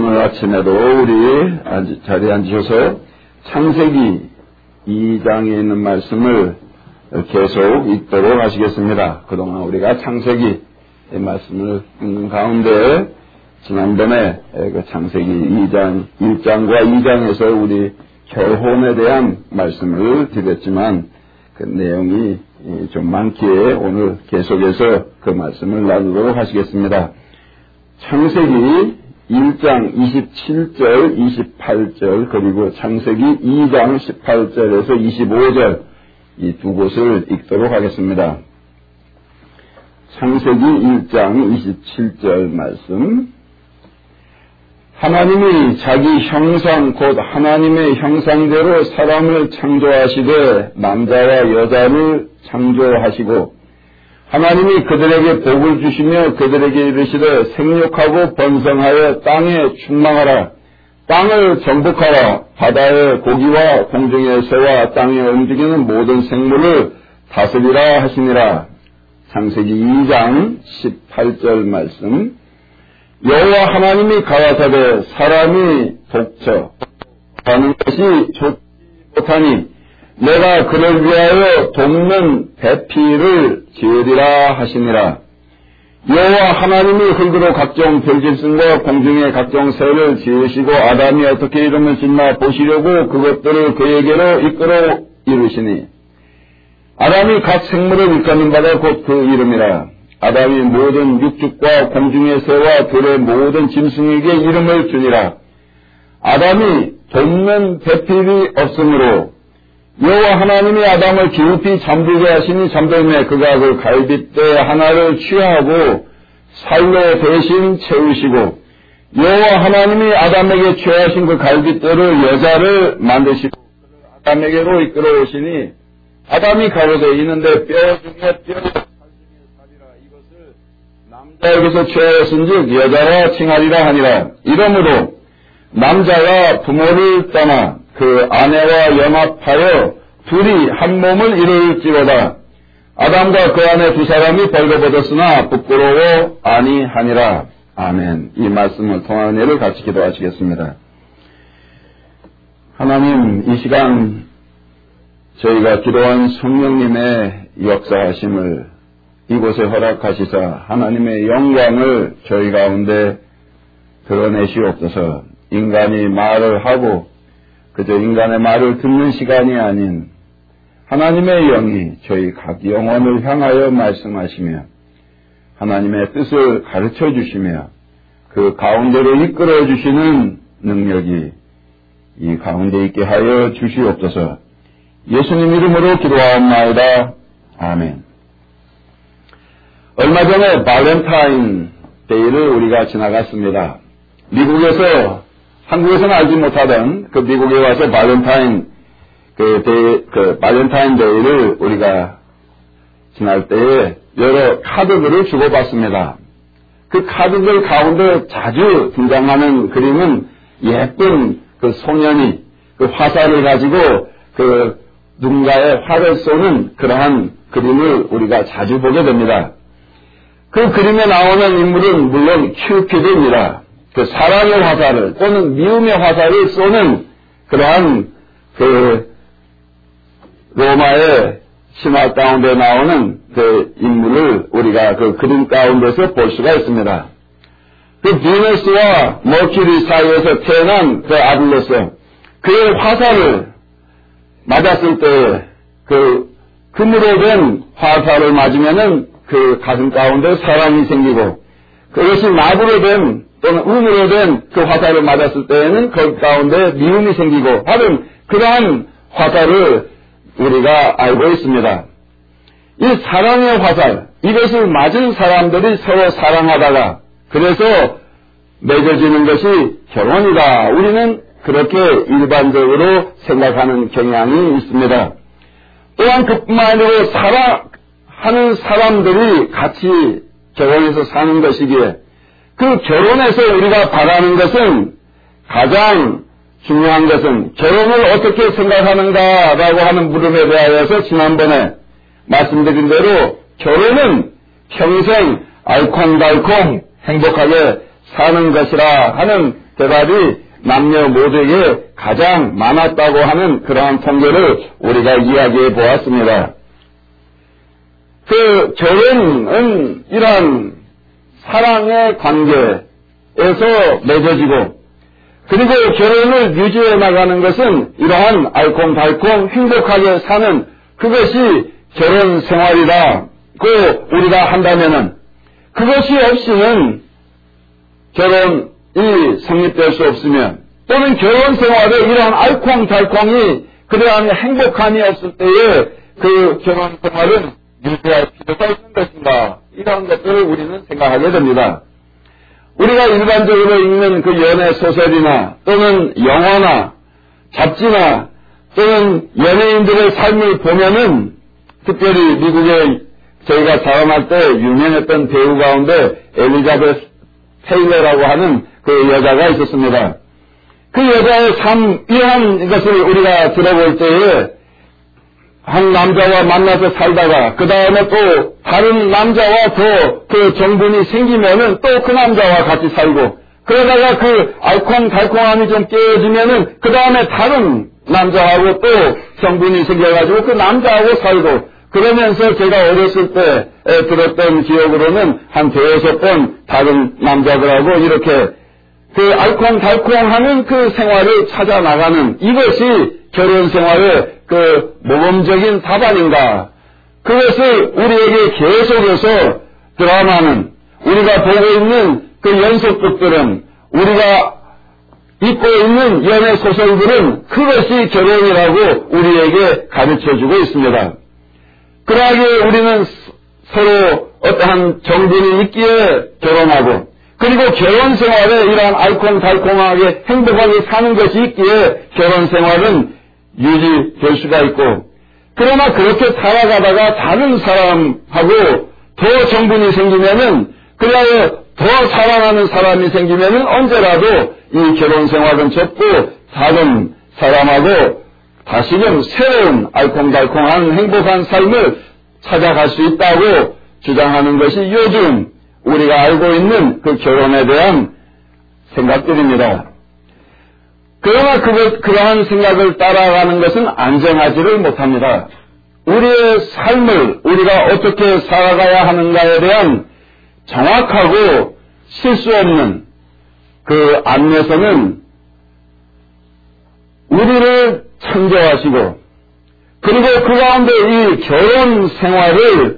오늘 아침에도 우리 자리에 앉으셔서 창세기 2장에 있는 말씀을 계속 읽도록 하시겠습니다. 그동안 우리가 창세기의 말씀을 읽는 가운데 지난번에 그 창세기 2장, 1장과 2장에서 우리 결혼에 대한 말씀을 드렸지만 그 내용이 좀 많기에 오늘 계속해서 그 말씀을 나누도록 하시겠습니다. 창세기 1장 27절, 28절 그리고 창세기 2장 18절에서 25절 이 두 곳을 읽도록 하겠습니다. 창세기 1장 27절 말씀. 하나님이 자기 형상 곧 하나님의 형상대로 사람을 창조하시되 남자와 여자를 창조하시고 하나님이 그들에게 복을 주시며 그들에게 이르시되 생육하고 번성하여 땅에 충만하라. 땅을 정복하라. 바다의 고기와 공중의 새와 땅에 움직이는 모든 생물을 다스리라 하시니라. 창세기 2장 18절 말씀. 여호와 하나님이 가라사대 사람이 독처하는 것이 좋지 못하니 내가 그를 위하여 돕는 배필을 지으리라 하시니라. 여호와 하나님이 흙으로 각종 별짐승과 공중의 각종 새를 지으시고 아담이 어떻게 이름을 짓나 보시려고 그것들을 그에게로 이끌어 이르시니 아담이 각 생물을 일컫는 바가 곧 그 이름이라. 아담이 모든 육축과 공중의 새와 들의 모든 짐승에게 이름을 주니라. 아담이 돕는 배필이 없으므로 여호와 하나님이 아담을 깊이 잠들게 하시니 잠들매 그가 그 갈빗대 하나를 취하고 살로 대신 채우시고 여호와 하나님이 아담에게 취하신 그 갈빗대를 여자를 만드시고 아담에게로 이끌어 오시니 아담이 가로되 이는데 뼈 중에 뼈 살 중에 살이라 이것을 남자에게서 취하였은즉 여자라 칭하리라 하니라. 이러므로 남자가 부모를 떠나 그 아내와 연합하여 둘이 한 몸을 이룰지로다. 아담과 그 아내 두 사람이 벌거벗었으나 부끄러워 아니하니라. 아멘. 이 말씀을 통한 은혜를 같이 기도하시겠습니다. 하나님, 이 시간 저희가 기도한 성령님의 역사하심을 이곳에 허락하시사 하나님의 영광을 저희 가운데 드러내시옵소서. 인간이 말을 하고 그저 인간의 말을 듣는 시간이 아닌 하나님의 영이 저희 각 영혼을 향하여 말씀하시며 하나님의 뜻을 가르쳐 주시며 그 가운데로 이끌어 주시는 능력이 이 가운데 있게 하여 주시옵소서. 예수님 이름으로 기도하옵나이다. 아멘. 얼마 전에 발렌타인 데이를 우리가 지나갔습니다. 미국에서 한국에서는 알지 못하던 그 미국에 와서 발렌타인 발렌타인 데이를 우리가 지날 때에 여러 카드들을 주고받습니다. 그 카드들 가운데 자주 등장하는 그림은 예쁜 그 소년이 그 화살을 가지고 그 누군가의 화를 쏘는 그러한 그림을 우리가 자주 보게 됩니다. 그 그림에 나오는 인물은 물론 큐피드입니다. 그 사랑의 화살을 또는 미움의 화살을 쏘는 그러한 그 로마의 신화 가운데 나오는 그 인물을 우리가 그 그림 가운데서 볼 수가 있습니다. 그 비너스와 머큐리 사이에서 태어난 그 아들로서 그의 화살을 맞았을 때 그 금으로 된 화살을 맞으면은 그 가슴 가운데 사랑이 생기고 그것이 나무로 된 또는 은으로 된 그 화살을 맞았을 때에는 그 가운데 미움이 생기고 하는 그러한 화살을 우리가 알고 있습니다. 이 사랑의 화살, 이것을 맞은 사람들이 서로 사랑하다가 그래서 맺어지는 것이 결혼이다. 우리는 그렇게 일반적으로 생각하는 경향이 있습니다. 또한 그뿐만 아니라 사랑하는 사람들이 같이 결혼해서 사는 것이기에 그 결혼에서 우리가 바라는 것은 가장 중요한 것은 결혼을 어떻게 생각하는가라고 하는 물음에 대하여서 지난번에 말씀드린 대로 결혼은 평생 알콩달콩 행복하게 사는 것이라 하는 대답이 남녀 모두에게 가장 많았다고 하는 그러한 통계를 우리가 이야기해 보았습니다. 그 결혼은 이러한 사랑의 관계에서 맺어지고, 그리고 결혼을 유지해 나가는 것은 이러한 알콩달콩 행복하게 사는 그것이 결혼 생활이라고 우리가 한다면은, 그것이 없이는 결혼이 성립될 수 없으면, 또는 결혼 생활에 이러한 알콩달콩이 그러한 행복함이 없을 때에 그 결혼 생활은 유지할 필요가 있는 것인가, 이러한 것들을 우리는 생각하게 됩니다. 우리가 일반적으로 읽는 그 연애 소설이나 또는 영화나 잡지나 또는 연예인들의 삶을 보면은, 특별히 미국에 저희가 자라날 때 유명했던 배우 가운데 엘리자베스 테일러라고 하는 그 여자가 있었습니다. 그 여자의 삶, 이러한 것을 우리가 들어볼 때에 한 남자와 만나서 살다가 그 다음에 또 다른 남자와 더 그 정분이 생기면은 또 그 남자와 같이 살고, 그러다가 그 알콩달콩함이 좀 깨어지면은 그 다음에 다른 남자하고 또 정분이 생겨가지고 그 남자하고 살고, 그러면서 제가 어렸을 때 들었던 기억으로는 한 5-6번 다른 남자들하고 이렇게 그 알콩달콩하는 그 생활을 찾아 나가는, 이것이 결혼 생활의 그 모범적인 답안인가. 그것을 우리에게 계속해서 드라마는, 우리가 보고 있는 그 연속극들은, 우리가 읽고 있는 연애 소설들은 그것이 결혼이라고 우리에게 가르쳐주고 있습니다. 그러하게 우리는 서로 어떠한 정분이 있기에 결혼하고, 그리고 결혼 생활에 이러한 알콩달콩하게 행복하게 사는 것이 있기에 결혼 생활은 유지될 수가 있고, 그러나 그렇게 살아가다가 다른 사람하고 더 정분이 생기면은, 그리하여 더 사랑하는 사람이 생기면은 언제라도 이 결혼 생활은 접고 다른 사람하고 다시금 새로운 알콩달콩한 행복한 삶을 찾아갈 수 있다고 주장하는 것이 요즘 우리가 알고 있는 그 결혼에 대한 생각들입니다. 그러나 그러한 생각을 따라가는 것은 안전하지를 못합니다. 우리의 삶을 우리가 어떻게 살아가야 하는가에 대한 정확하고 실수 없는 그 안내서는 우리를 창조하시고, 그리고 그 가운데 이 결혼 생활을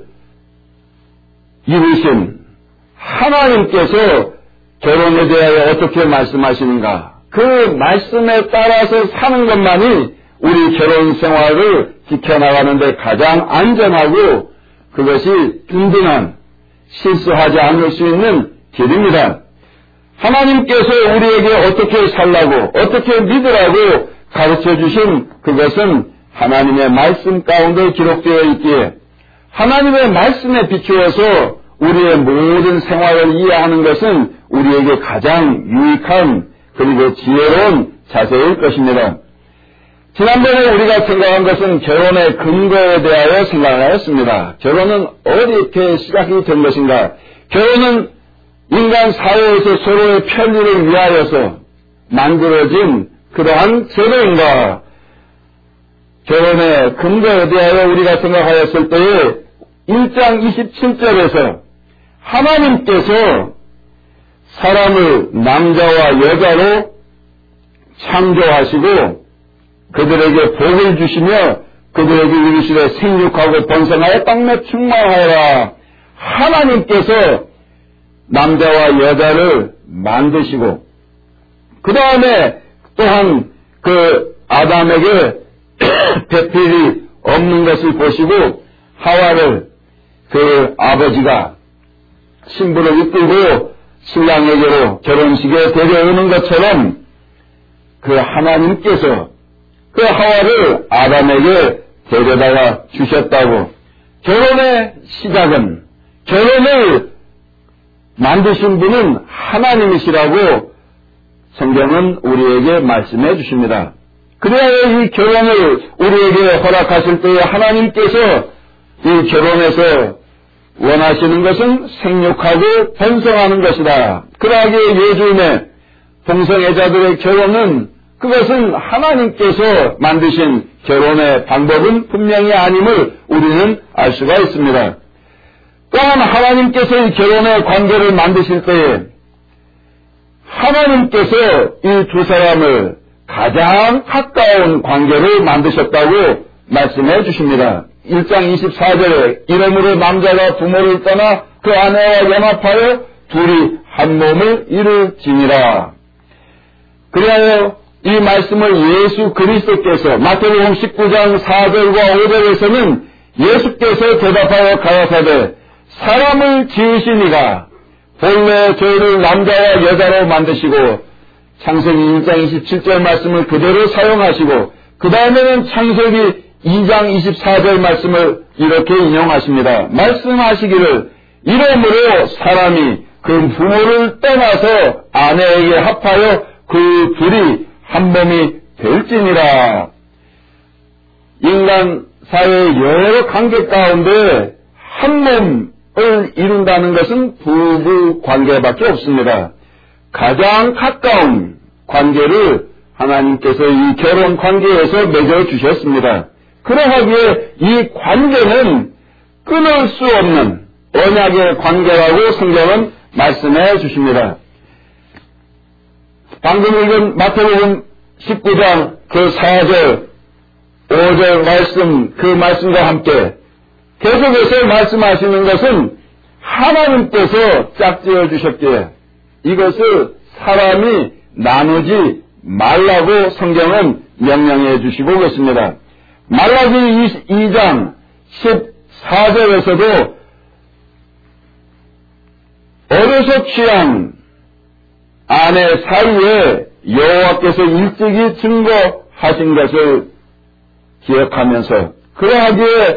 이루신 하나님께서 결혼에 대하여 어떻게 말씀하시는가, 그 말씀에 따라서 사는 것만이 우리 결혼 생활을 지켜나가는 데 가장 안전하고 그것이 든든한, 실수하지 않을 수 있는 길입니다. 하나님께서 우리에게 어떻게 살라고, 어떻게 믿으라고 가르쳐 주신 그것은 하나님의 말씀 가운데 기록되어 있기에, 하나님의 말씀에 비추어서 우리의 모든 생활을 이해하는 것은 우리에게 가장 유익한 그리고 지혜로운 자세일 것입니다. 지난번에 우리가 생각한 것은 결혼의 근거에 대하여 생각하였습니다. 결혼은 어떻게 시작이 된 것인가? 결혼은 인간 사회에서 서로의 편리를 위하여서 만들어진 그러한 제도인가? 결혼의 근거에 대하여 우리가 생각하였을 때에 1장 27절에서 하나님께서 사람을 남자와 여자로 창조하시고 그들에게 복을 주시며 그들에게 이르시되 생육하고 번성하여 땅에 충만하여라. 하나님께서 남자와 여자를 만드시고 그 다음에 또한 그 아담에게 배필이 없는 것을 보시고 하와를 그 아버지가 신부를 이끌고 신랑에게로 결혼식에 데려오는 것처럼 그 하나님께서 그 하와를 아담에게 데려다가 주셨다고, 결혼의 시작은, 결혼을 만드신 분은 하나님이시라고 성경은 우리에게 말씀해 주십니다. 그래야 이 결혼을 우리에게 허락하실 때에 하나님께서 이 결혼에서 원하시는 것은 생육하고 번성하는 것이다. 그러하기에 요즘에 동성애자들의 결혼은 그것은 하나님께서 만드신 결혼의 방법은 분명히 아님을 우리는 알 수가 있습니다. 또한 하나님께서 이 결혼의 관계를 만드실 때에 하나님께서 이 두 사람을 가장 가까운 관계를 만드셨다고 말씀해 주십니다. 1장 24절에 이러므로 남자가 부모를 떠나 그 아내와 연합하여 둘이 한 몸을 이룰지니라. 그리하여 이 말씀을 예수 그리스도께서 마태복음 19장 4절과 5절에서는 예수께서 대답하여 가라사대 사람을 지으시니가 본래 저희를 남자와 여자로 만드시고 창세기 1장 27절 말씀을 그대로 사용하시고 그 다음에는 창세기 2장 24절 말씀을 이렇게 인용하십니다. 말씀하시기를 이러므로 사람이 그 부모를 떠나서 아내에게 합하여 그 둘이 한 몸이 될지니라. 인간 사회의 여러 관계 가운데 한 몸을 이룬다는 것은 부부 관계밖에 없습니다. 가장 가까운 관계를 하나님께서 이 결혼 관계에서 맺어주셨습니다. 그러하기에 이 관계는 끊을 수 없는 언약의 관계라고 성경은 말씀해 주십니다. 방금 읽은 마태복음 19장 그 4절, 5절 말씀, 그 말씀과 함께 계속해서 말씀하시는 것은 하나님께서 짝지어 주셨기에 이것을 사람이 나누지 말라고 성경은 명령해 주시고 계십니다. 말라기 2장 14절에서도 어려서 취한 아내 사이에 여호와께서 일찍이 증거하신 것을 기억하면서 그러하기에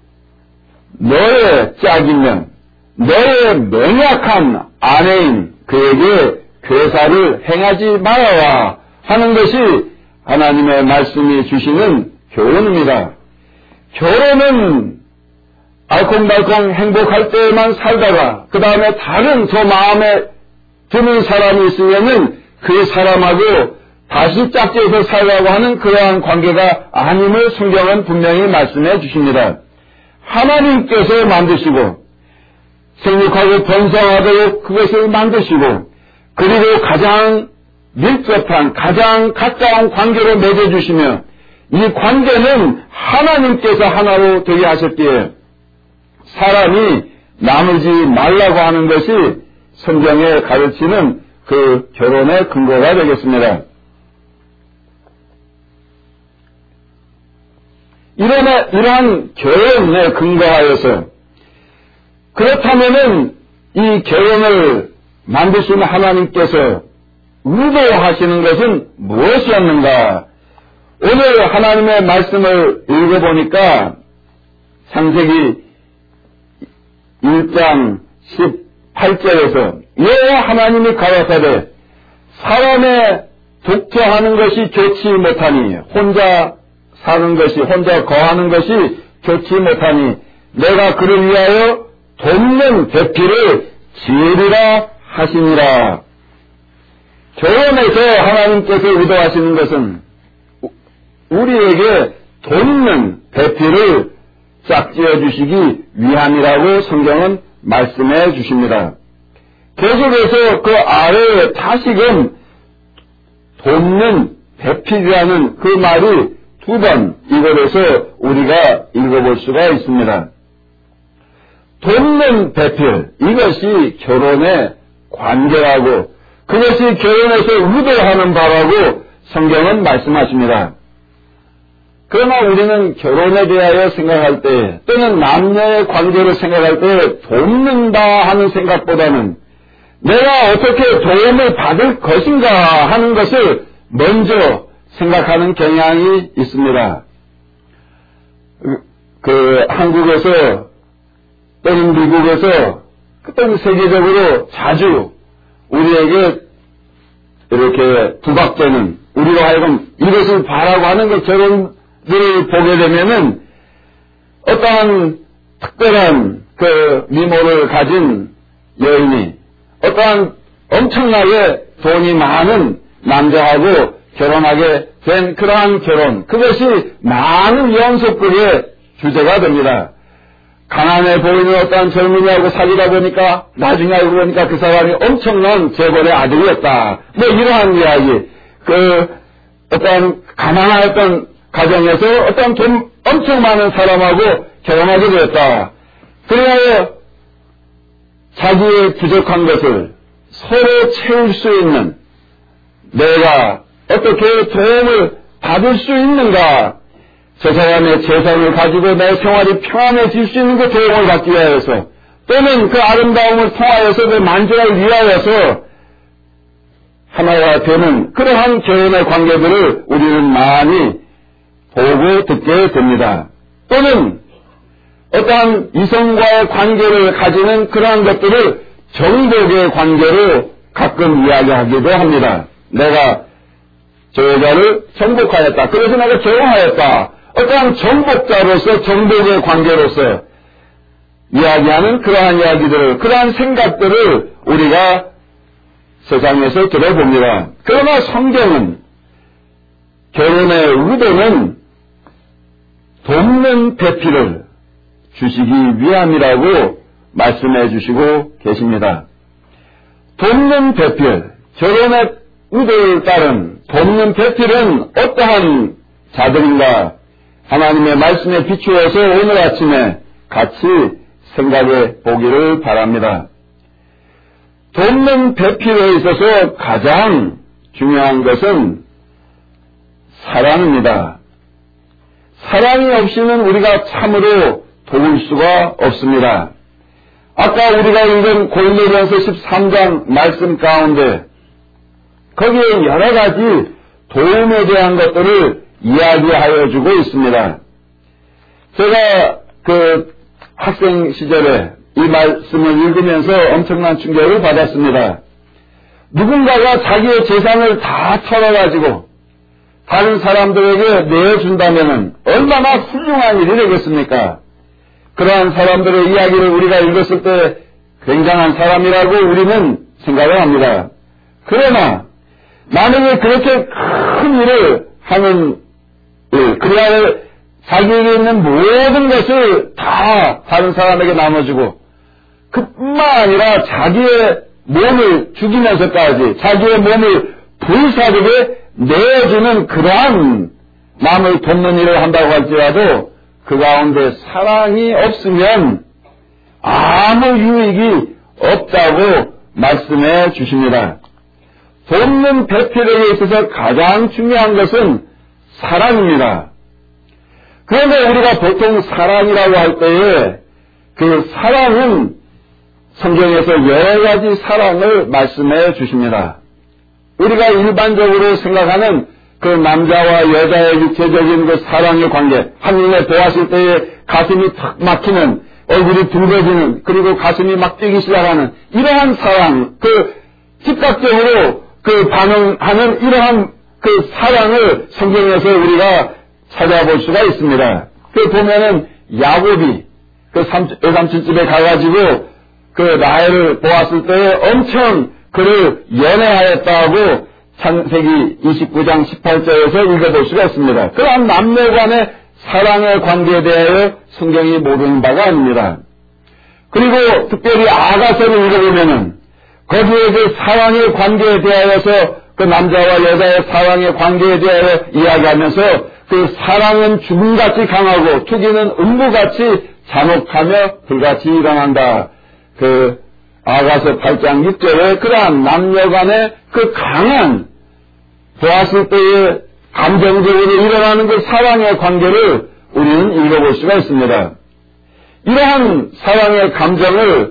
너의 짝이면 너의 명약한 아내인 그에게 괴사를 행하지 말아라 하는 것이 하나님의 말씀이 주시는 교훈입니다. 결혼은 알콩달콩 행복할 때만 살다가 그 다음에 다른 저 마음에 드는 사람이 있으면은 그 사람하고 다시 짝지어서 살라고 하는 그러한 관계가 아님을 성경은 분명히 말씀해 주십니다. 하나님께서 만드시고 생육하고 번성하도록 그것을 만드시고 그리고 가장 밀접한 가장 가까운 관계로 맺어주시며 이 관계는 하나님께서 하나로 되게 하셨기에 사람이 나누지 말라고 하는 것이 성경에 가르치는 그 결혼의 근거가 되겠습니다. 이러한 결혼에 근거하여서 그렇다면은 이 결혼을 만드신 하나님께서 의도하시는 것은 무엇이었는가? 오늘 하나님의 말씀을 읽어보니까 창세기 1장 18절에서 여호와 하나님이 가라사대 사람의 독처하는 것이 좋지 못하니 혼자 사는 것이 혼자 거하는 것이 좋지 못하니 내가 그를 위하여 돕는 배필을 지으리라 하시니라. 결혼에서 하나님께서 의도하시는 것은 우리에게 돕는 배필을 짝지어 주시기 위함이라고 성경은 말씀해 주십니다. 계속해서 그 아래에 다시금 돕는 배필이라는 그 말이 두 번 이곳에서 우리가 읽어볼 수가 있습니다. 돕는 배필, 이것이 결혼의 관계라고 그것이 결혼에서 의도하는 바라고 성경은 말씀하십니다. 그러나 우리는 결혼에 대하여 생각할 때 또는 남녀의 관계를 생각할 때 돕는다 하는 생각보다는 내가 어떻게 도움을 받을 것인가 하는 것을 먼저 생각하는 경향이 있습니다. 한국에서 또는 미국에서 또는 세계적으로 자주 우리에게 이렇게 부각되는 우리로 하여금 이것을 바라고 하는 것 결혼을 보게 되면은 어떠한 특별한 그 미모를 가진 여인이 어떠한 엄청나게 돈이 많은 남자하고 결혼하게 된 그러한 결혼, 그것이 많은 연속극의 주제가 됩니다. 가난해 보이는 어떤 젊은이하고 사귀다 보니까 나중에 알고 보니까 그 사람이 엄청난 재벌의 아들이었다. 뭐 이러한 이야기. 어떤 가난했던 가정에서 어떤 돈 엄청 많은 사람하고 결혼하게 되었다. 그리하여 자기의 부족한 것을 서로 채울 수 있는, 내가 어떻게 도움을 받을 수 있는가, 저 사람의 재산을 가지고 내 생활이 평안해질 수 있는 그 도움을 받기 위하여서, 또는 그 아름다움을 통하여서 그 만족을 위하여서 하나가 되는 그러한 결혼의 관계들을 우리는 많이 보고 듣게 됩니다. 또는 어떠한 이성과의 관계를 가지는 그러한 것들을 정복의 관계로 가끔 이야기하기도 합니다. 내가 저 여자를 정복하였다. 그래서 내가 결혼하였다. 어떠한 정복자로서 정복의 관계로서 이야기하는 그러한 이야기들을, 그러한 생각들을 우리가 세상에서 들어봅니다. 그러나 성경은 결혼의 의도는 돕는 배필을 주시기 위함이라고 말씀해 주시고 계십니다. 돕는 배필, 결혼의 의도에 따른 돕는 배필은 어떠한 자들인가, 하나님의 말씀에 비추어서 오늘 아침에 같이 생각해 보기를 바랍니다. 돕는 배필에 있어서 가장 중요한 것은 사랑입니다. 사랑이 없이는 우리가 참으로 도울 수가 없습니다. 아까 우리가 읽은 골로새서 13장 말씀 가운데 거기에 여러 가지 도움에 대한 것들을 이야기하여 주고 있습니다. 제가 학생 시절에 이 말씀을 읽으면서 엄청난 충격을 받았습니다. 누군가가 자기의 재산을 다 털어가지고 다른 사람들에게 내어준다면 얼마나 훌륭한 일이 되겠습니까? 그러한 사람들의 이야기를 우리가 읽었을 때 굉장한 사람이라고 우리는 생각을 합니다. 그러나 만약에 그렇게 큰 일을 하는 일, 그래야 자기에게 있는 모든 것을 다 다른 사람에게 나눠주고 그뿐만 아니라 자기의 몸을 죽이면서까지 자기의 몸을 불사르게 내어주는 그러한 남을 돕는 일을 한다고 할지라도 그 가운데 사랑이 없으면 아무 유익이 없다고 말씀해 주십니다. 돕는 배필에 있어서 가장 중요한 것은 사랑입니다. 그런데 우리가 보통 사랑이라고 할 때에 그 사랑은 성경에서 여러 가지 사랑을 말씀해 주십니다. 우리가 일반적으로 생각하는 그 남자와 여자의 육체적인 그 사랑의 관계, 한눈에 보았을 때에 가슴이 탁 막히는, 얼굴이 붉어지는, 그리고 가슴이 막 뛰기 시작하는 이러한 사랑, 즉각적으로 반응하는 이러한 사랑을 성경에서 우리가 찾아볼 수가 있습니다. 보면은 야곱이 외삼촌 집에 가가지고 라헬을 보았을 때 엄청 그를 연애하였다고 창세기 29장 18절에서 읽어볼 수가 있습니다. 그러한 남녀 간의 사랑의 관계에 대하여 성경이 모르는 바가 아닙니다. 그리고 특별히 아가서를 읽어보면은 거기에 그 사랑의 관계에 대하여서 그 남자와 여자의 사랑의 관계에 대하여 이야기하면서 그 사랑은 죽음같이 강하고 투기는 음부같이 잔혹하며 불같이 일어난다. 아가서 8장 6절에 그러한 남녀 간의 강한 보았을 때에 감정적으로 일어나는 그 사랑의 관계를 우리는 읽어볼 수가 있습니다. 이러한 사랑의 감정을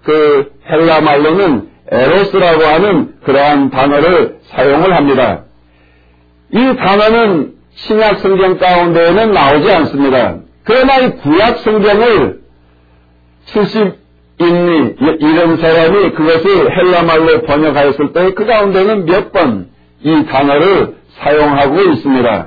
헬라 말로는 에로스라고 하는 그러한 단어를 사용을 합니다. 이 단어는 신약 성경 가운데에는 나오지 않습니다. 그러나 이 구약 성경을 70인리 이런 사람이 그것을 헬라 말로 번역하였을 때 그 가운데는 몇 번 이 단어를 사용하고 있습니다.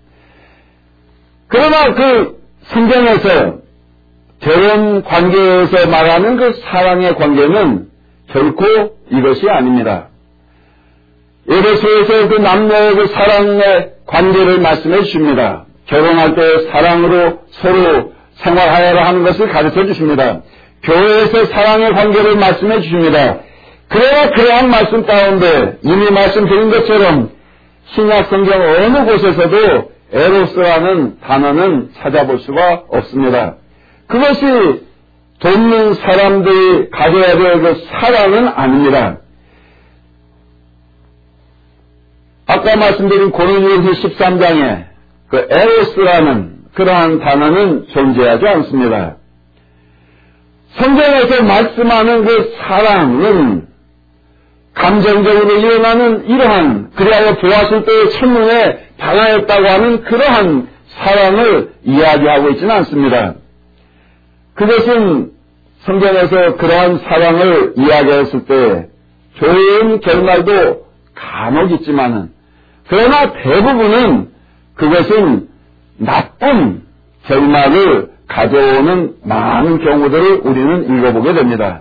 그러나 성경에서 결혼 관계에서 말하는 사랑의 관계는 결코 이것이 아닙니다. 에베소에서 그 남녀의 그 사랑의 관계를 말씀해 주십니다. 결혼할 때 사랑으로 서로 생활하여라 하는 것을 가르쳐 주십니다. 교회에서 사랑의 관계를 말씀해 주십니다. 그러나 그러한 말씀 가운데 이미 말씀드린 것처럼 신약 성경 어느 곳에서도 에로스라는 단어는 찾아볼 수가 없습니다. 그것이 돕는 사람들이 가져야 될 그 사랑은 아닙니다. 아까 말씀드린 고린도후서 13장에 그 에로스라는 그러한 단어는 존재하지 않습니다. 성경에서 말씀하는 그 사랑은 감정적으로 일어나는 이러한 그리하여 보았을 때의 첫눈에 반하였다고 하는 그러한 사랑을 이야기하고 있지는 않습니다. 그것은 성경에서 그러한 사랑을 이야기했을 때 좋은 결말도 간혹 있지만은 그러나 대부분은 그것은 나쁜 결말을 가져오는 많은 경우들을 우리는 읽어보게 됩니다.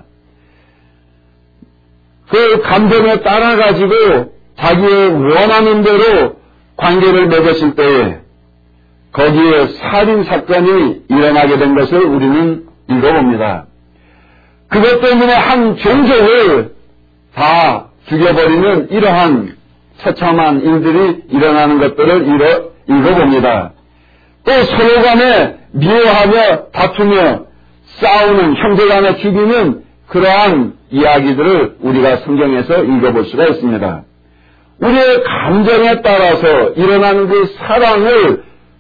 그 감정에 따라가지고 자기의 원하는 대로 관계를 맺었을 때에 거기에 살인사건이 일어나게 된 것을 우리는 읽어봅니다. 그것 때문에 한 종족을 다 죽여버리는 이러한 처참한 일들이 일어나는 것들을 읽어봅니다. 또 서로 간에 미워하며 다투며 싸우는 형제 간에 죽이는 그러한 이야기들을 우리가 성경에서 읽어볼 수가 있습니다. 우리의 감정에 따라서 일어나는 그 사랑을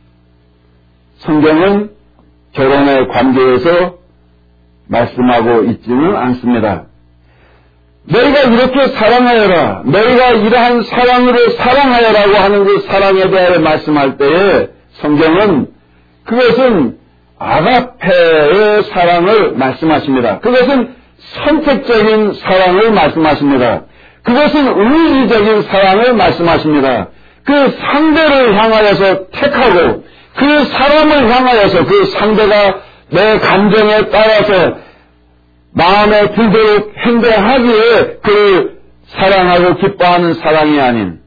성경은 결혼의 관계에서 말씀하고 있지는 않습니다. 너희가 이렇게 사랑하여라, 너희가 이러한 사랑으로 사랑하여라고 하는 그 사랑에 대하여 말씀할 때에 성경은 그것은 아가페의 사랑을 말씀하십니다. 그것은 선택적인 사랑을 말씀하십니다. 그것은 의지적인 사랑을 말씀하십니다. 그 상대를 향하여서 택하고 그 사람을 향하여서 그 상대가 내 감정에 따라서 마음에 들도록 행동하기에 그 사랑하고 기뻐하는 사랑이 아닌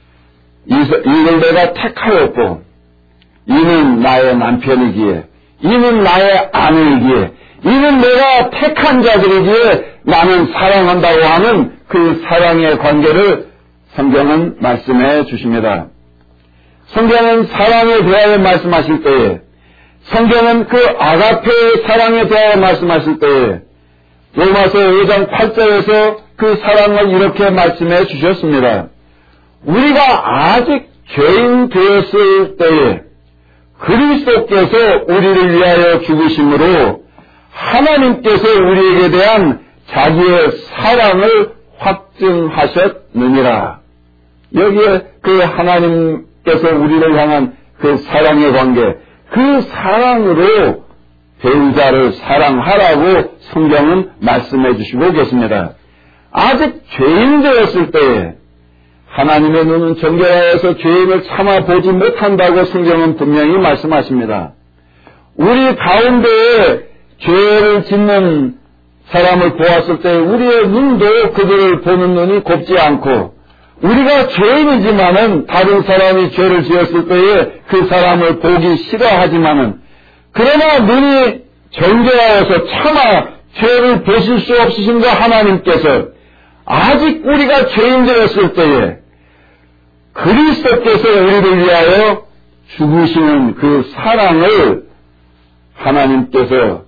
이걸 내가 택하였고 이는 나의 남편이기에 이는 나의 아내이기에 이는 내가 택한 자들이기에 나는 사랑한다고 하는 그 사랑의 관계를 성경은 말씀해 주십니다. 성경은 사랑에 대하여 말씀하실 때에 성경은 그 아가페의 사랑에 대하여 말씀하실 때에 로마서 5장 8절에서 그 사랑을 이렇게 말씀해 주셨습니다. 우리가 아직 죄인 되었을 때에 그리스도께서 우리를 위하여 죽으심으로 하나님께서 우리에게 대한 자기의 사랑을 확증하셨느니라. 여기에 그 하나님께서 우리를 향한 그 사랑의 관계, 그 사랑으로 배우자를 사랑하라고 성경은 말씀해 주시고 계십니다. 아직 죄인 되었을 때에 하나님의 눈은 정결하여서 죄인을 참아보지 못한다고 성경은 분명히 말씀하십니다. 우리 가운데에 죄를 짓는 사람을 보았을 때 우리의 눈도 그들을 보는 눈이 곱지 않고 우리가 죄인이지만은 다른 사람이 죄를 지었을 때에 그 사람을 보기 싫어하지만은 그러나 눈이 정결하여서 차마 죄를 보실 수 없으신 그 하나님께서 아직 우리가 죄인 되었을 때에 그리스도께서 우리를 위하여 죽으시는 그 사랑을 하나님께서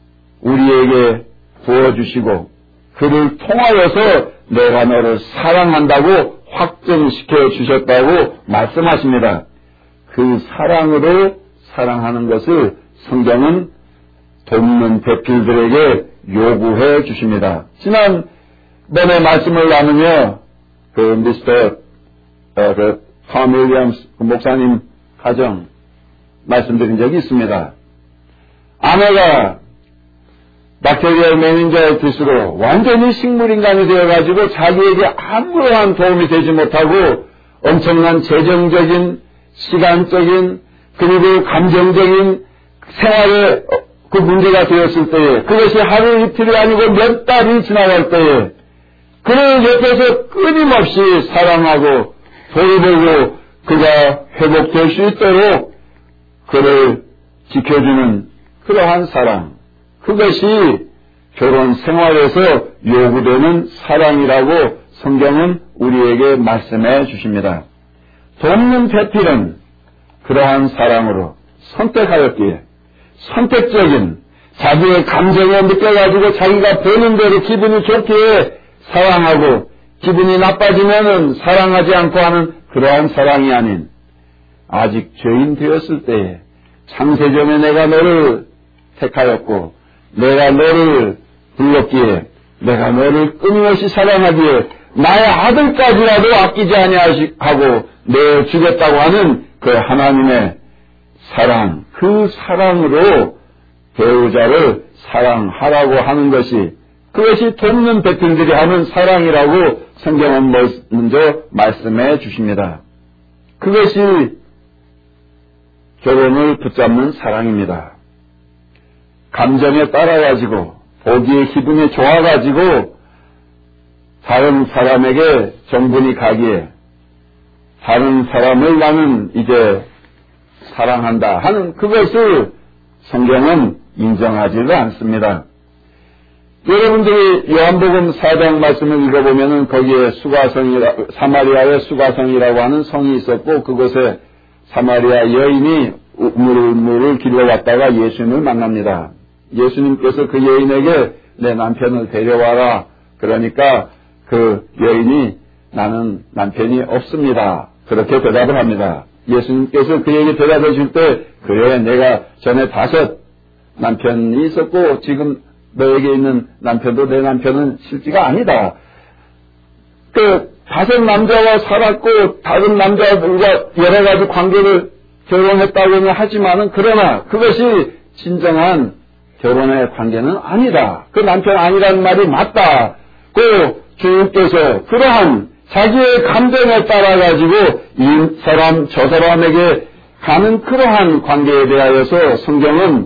우리에게 부어주시고 그를 통하여서 내가 너를 사랑한다고 확증시켜 주셨다고 말씀하십니다. 그 사랑으로 사랑하는 것을 성경은 돕는 대필들에게 요구해 주십니다. 지난번에 말씀을 나누며 톰 윌리엄스 목사님 가정 말씀드린 적이 있습니다. 아내가 박테리아 메닌자이티스로 완전히 식물인간이 되어가지고 자기에게 아무런 도움이 되지 못하고 엄청난 재정적인, 시간적인, 그리고 감정적인 생활에 그 문제가 되었을 때에 그것이 하루 이틀이 아니고 몇 달이 지나갈 때에 그를 옆에서 끊임없이 사랑하고 돌보고 그가 회복될 수 있도록 그를 지켜주는 그러한 사랑, 그것이 결혼 생활에서 요구되는 사랑이라고 성경은 우리에게 말씀해 주십니다. 돕는 배필은 그러한 사랑으로 선택하였기에 선택적인 자기의 감정에 느껴가지고 자기가 보는 대로 기분이 좋기에 사랑하고 기분이 나빠지면은 사랑하지 않고 하는 그러한 사랑이 아닌 아직 죄인 되었을 때에 창세전에 내가 너를 택하였고 내가 너를 불렀기에 내가 너를 끊임없이 사랑하기에 나의 아들까지라도 아끼지 아니하고 내주겠다고 하는 그 하나님의 사랑, 그 사랑으로 배우자를 사랑하라고 하는 것이 그것이 돕는 배필들이 하는 사랑이라고 성경은 먼저 말씀해 주십니다. 그것이 결혼을 붙잡는 사랑입니다. 감정에 따라가지고 보기에 기분이 좋아가지고 다른 사람에게 정분이 가기에 다른 사람을 나는 이제 사랑한다 하는 그것을 성경은 인정하지도 않습니다. 여러분들이 요한복음 4장 말씀을 읽어보면은 거기에 사마리아의 수가성이라고 하는 성이 있었고 그곳에 사마리아 여인이 물을 길러왔다가 예수님을 만납니다. 예수님께서 그 여인에게 내 남편을 데려와라. 그러니까 그 여인이 나는 남편이 없습니다. 그렇게 대답을 합니다. 예수님께서 그에게 대답해 줄 때 그래 내가 전에 5 남편이 있었고 지금 너에게 있는 남편도 내 남편은 실제가 아니다. 그 5 남자와 살았고 다른 남자들과 여러 가지 관계를 결혼했다고는 하지만은 그러나 그것이 진정한 결혼의 관계는 아니다. 그 남편 아니라는 말이 맞다. 그 주님께서 그러한 자기의 감정에 따라 가지고 이 사람 저 사람에게 가는 그러한 관계에 대하여서 성경은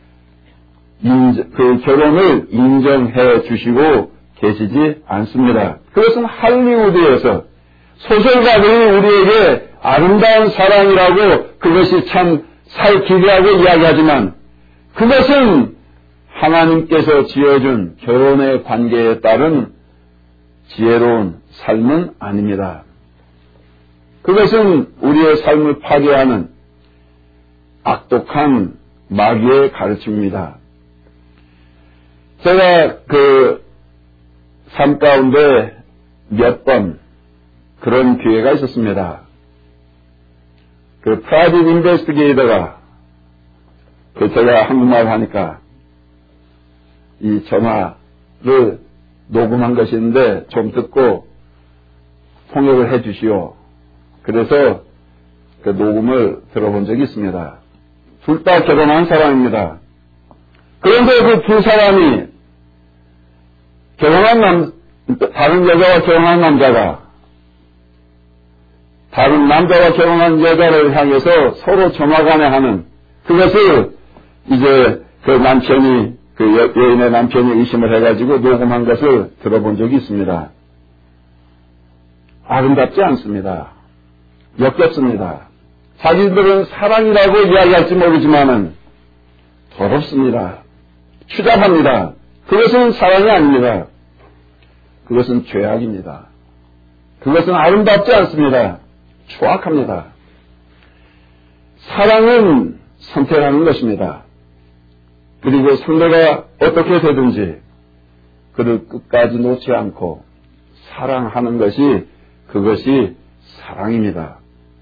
그 결혼을 인정해 주시고 계시지 않습니다. 그것은 할리우드에서 소설가들이 우리에게 아름다운 사랑이라고 그것이 참 살기라고 이야기하지만 그것은 하나님께서 지어준 결혼의 관계에 따른 지혜로운 삶은 아닙니다. 그것은 우리의 삶을 파괴하는 악독한 마귀의 가르침입니다. 제가 그 삶 가운데 몇 번 그런 기회가 있었습니다. 그 프라이빗 인베스티게이터가 제가 한국말 하니까 이 전화를 녹음한 것이 있는데 좀 듣고 통역을 해 주시오. 그래서 그 녹음을 들어본 적이 있습니다. 둘 다 결혼한 사람입니다. 그런데 그 두 사람이 다른 여자와 결혼한 남자가 다른 남자와 결혼한 여자를 향해서 서로 전화간에 하는 그것을 이제 그 남편이 그 여인의 남편이 의심을 해가지고 녹음한 것을 들어본 적이 있습니다. 아름답지 않습니다. 역겹습니다. 자기들은 사랑이라고 이야기할지 모르지만은 더럽습니다. 추잡합니다. 그것은 사랑이 아닙니다. 그것은 죄악입니다. 그것은 아름답지 않습니다. 추악합니다. 사랑은 선택하는 것입니다. 그리고 상대가 어떻게 되든지 그를 끝까지 놓지 않고 사랑하는 것이 그것이 사랑입니다.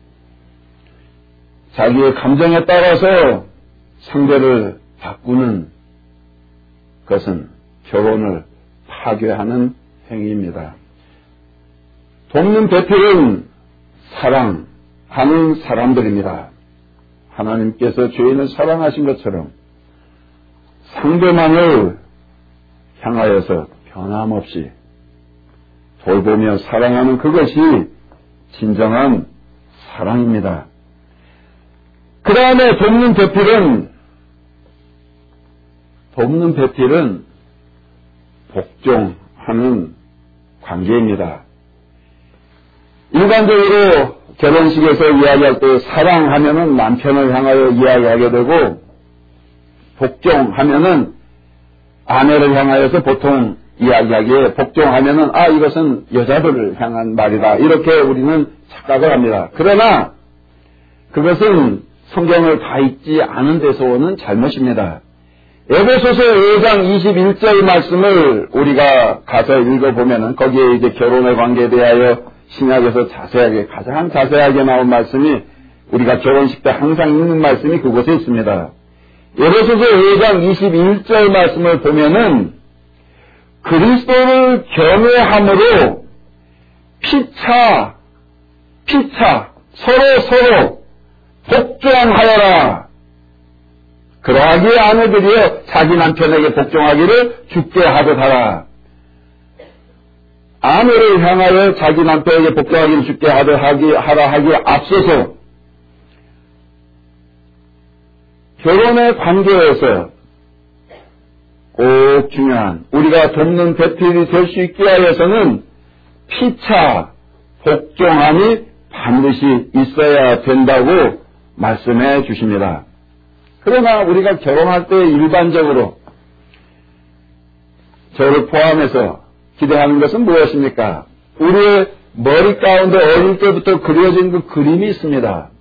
자기의 감정에 따라서 상대를 바꾸는 것은 결혼을 파괴하는 행위입니다. 돕는 배필은 사랑하는 사람들입니다. 하나님께서 죄인을 사랑하신 것처럼 상대방을 향하여서 변함없이 돌보며 사랑하는 그것이 진정한 사랑입니다. 그 다음에 돕는 배필은 복종하는 관계입니다. 일반적으로 결혼식에서 이야기할 때 사랑하면은 남편을 향하여 이야기하게 되고 복종하면은 아내를 향하여서 보통 이야기하기에 복종하면은 이것은 여자들을 향한 말이다. 이렇게 우리는 착각을 합니다. 그러나 그것은 성경을 다 읽지 않은 데서 오는 잘못입니다. 에베소서 5장 21절 말씀을 우리가 가서 읽어보면은 거기에 이제 결혼의 관계에 대하여 신약에서 가장 자세하게 나온 말씀이 우리가 결혼식 때 항상 읽는 말씀이 그곳에 있습니다. 에베소서 5장 21절 말씀을 보면은 그리스도를 경외함으로 피차 서로 복종하여라. 그러하기에 아내들이여 자기 남편에게 복종하기를 주께 하듯 하라. 아내를 향하여 자기 남편에게 복종하기를 주께 하듯 하라 하기에 앞서서 결혼의 관계에서 꼭 중요한 우리가 돕는 배필이 될 수 있게 하여서는 피차 복종함이 반드시 있어야 된다고 말씀해 주십니다. 그러나 우리가 결혼할 때 일반적으로 저를 포함해서 기대하는 것은 무엇입니까? 우리의 머리 가운데 어릴 때부터 그려진 그 그림이 있습니다.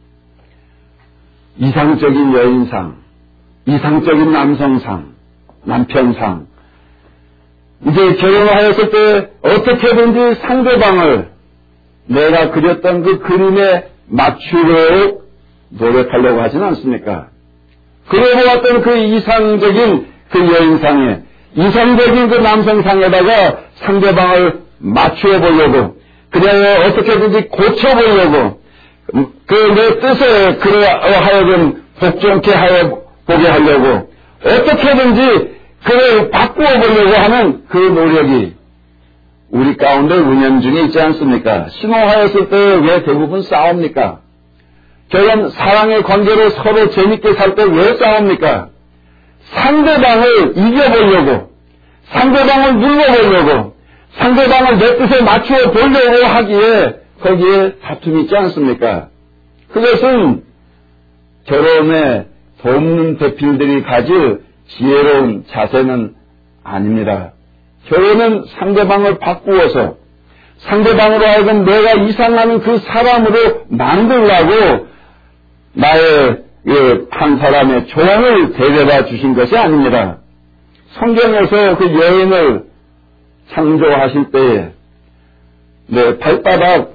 이상적인 여인상, 이상적인 남성상, 남편상. 이제 결혼을 하였을 때 어떻게든지 상대방을 내가 그렸던 그 그림에 맞추려고 노력하려고 하지는 않습니까? 그려보았던 그 이상적인 그 여인상에 이상적인 그 남성상에다가 상대방을 맞추어 보려고 그냥 어떻게든지 고쳐보려고 그 내 뜻에 하여금 복종케 하여 보게 하려고 어떻게든지 그를 바꾸어 보려고 하는 그 노력이 우리 가운데 은연중에 있지 않습니까? 신혼하였을 때 왜 대부분 싸웁니까? 결혼 사랑의 관계로 서로 재밌게 살 때 왜 싸웁니까? 상대방을 이겨보려고, 상대방을 눌러보려고, 상대방을 내 뜻에 맞추어 보려고 하기에 거기에 다툼이 있지 않습니까? 그것은 결혼에 돕는 배필들이 가질 지혜로운 자세는 아닙니다. 결혼은 상대방을 바꾸어서 상대방으로 하여금 내가 이상하는 그 사람으로 만들라고 나의 한 사람의 조언을 대접해 주신 것이 아닙니다. 성경에서 그 여인을 창조하실 때에 내 발바닥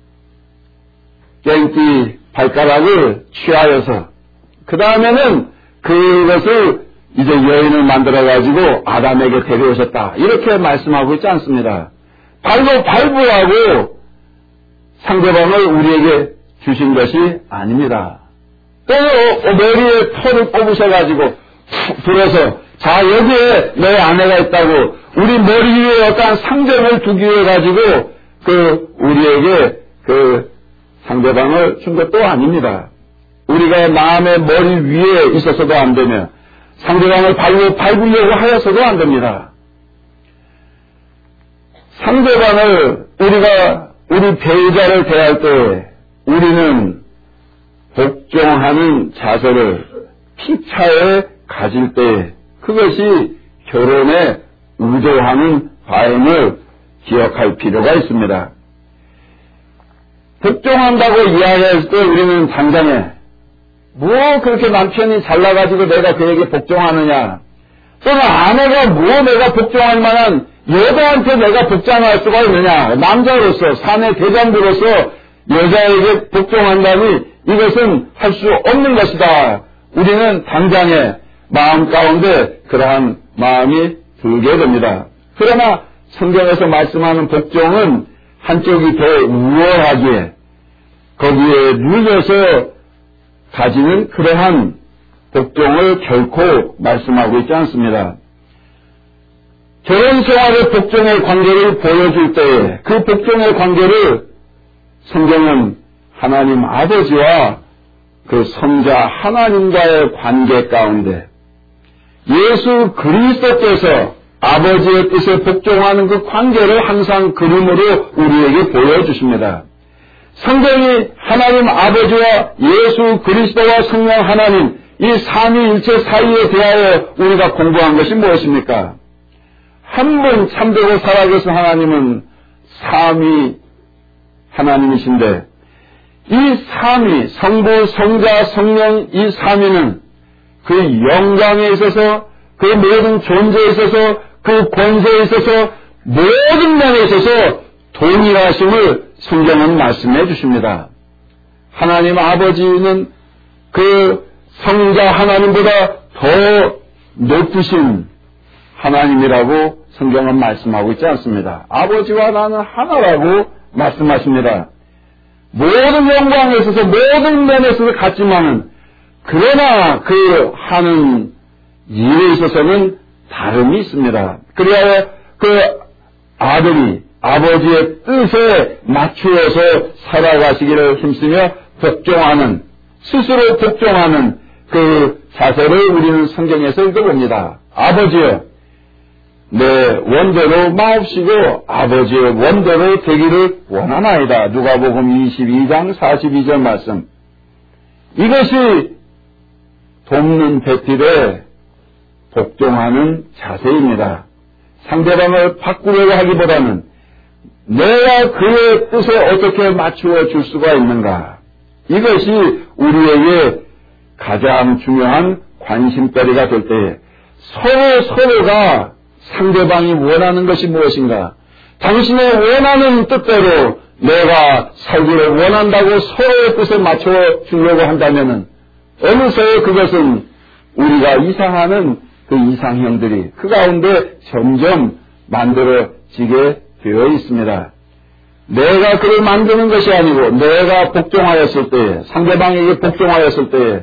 깽띠 발가락을 취하여서 그 다음에는 그것을 이제 여인을 만들어가지고 아담에게 데려오셨다. 이렇게 말씀하고 있지 않습니다. 발로 발부하고 상대방을 우리에게 주신 것이 아닙니다. 또 머리에 털을 뽑으셔가지고 들어서 자 여기에 내 아내가 있다고 우리 머리 위에 어떠한 상징을 두기 위해 가지고 우리에게 상대방을 준 것도 아닙니다. 우리가 남의 머리 위에 있어서도 안 되며 상대방을 발로 밟으려고 하여서도 안 됩니다. 상대방을 우리 배우자를 대할 때 우리는 복종하는 자세를 피차에 가질 때 그것이 결혼에 의도하는 바임을 기억할 필요가 있습니다. 복종한다고 이야기할 때 우리는 당장에 뭐 그렇게 남편이 잘나가지고 내가 그에게 복종하느냐 또는 아내가 내가 복종할 만한 여자한테 내가 복종할 수가 있느냐 남자로서 사내 대장부로서 여자에게 복종한다니 이것은 할 수 없는 것이다. 우리는 당장에 마음 가운데 그러한 마음이 들게 됩니다. 그러나 성경에서 말씀하는 복종은 한쪽이 더 우월하기에 거기에 눌려서 가지는 그러한 복종을 결코 말씀하고 있지 않습니다. 결혼생활의 복종의 관계를 보여줄 때에 그 복종의 관계를 성경은 하나님 아버지와 그 성자 하나님과의 관계 가운데 예수 그리스도께서 아버지의 뜻에 복종하는 그 관계를 항상 그림으로 우리에게 보여주십니다. 성경이 하나님 아버지와 예수 그리스도와 성령 하나님 이 삼위일체 사이에 대하여 우리가 공부한 것이 무엇입니까? 한 분 참되고 살아계신 하나님은 삼위 하나님이신데 이 삼위, 성부, 성자, 성령 이 삼위는 그 영광에 있어서 그 모든 존재에 있어서 그 권세에 있어서 모든 면에 있어서 동일하심을 성경은 말씀해 주십니다. 하나님 아버지는 그 성자 하나님보다 더 높으신 하나님이라고 성경은 말씀하고 있지 않습니다. 아버지와 나는 하나라고 말씀하십니다. 모든 영광에 있어서 모든 면에 있어서 같지만은 그러나 그 하는 일에 있어서는 다름이 있습니다. 그리하여 그 아들이 아버지의 뜻에 맞추어서 살아가시기를 힘쓰며 복종하는, 스스로 복종하는 그 자세를 우리는 성경에서 읽어봅니다. 아버지여, 내 원대로 마옵시고 아버지의 원대로 되기를 원하나이다. 누가복음 22장 42절 말씀. 이것이 돕는 배필에 복종하는 자세입니다. 상대방을 바꾸려고 하기보다는 내가 그의 뜻에 어떻게 맞추어 줄 수가 있는가. 이것이 우리에게 가장 중요한 관심거리가 될 때에 서로가 상대방이 원하는 것이 무엇인가, 당신의 원하는 뜻대로 내가 살기를 원한다고 서로의 뜻에 맞춰 주려고 한다면은 어느새 그것은 우리가 이상하는 그 이상형들이 그 가운데 점점 만들어지게 되어 있습니다. 내가 그를 만드는 것이 아니고 내가 복종하였을 때에, 상대방에게 복종하였을 때에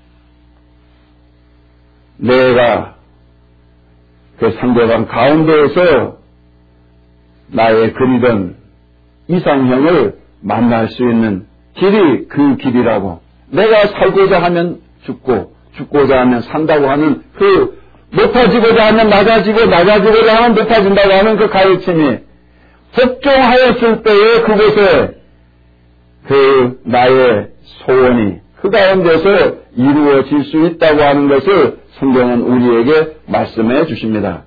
내가 그 상대방 가운데에서 나의 그리던 이상형을 만날 수 있는 길이 그 길이라고, 내가 살고자 하면 죽고 죽고자 하면 산다고 하는 그 높아지고자 하면 낮아지고 낮아지고자 하면 높아진다고 하는 그 가르침이 복종하였을 때에 그곳에 그 나의 소원이 그 가운데서 이루어질 수 있다고 하는 것을 성경은 우리에게 말씀해 주십니다.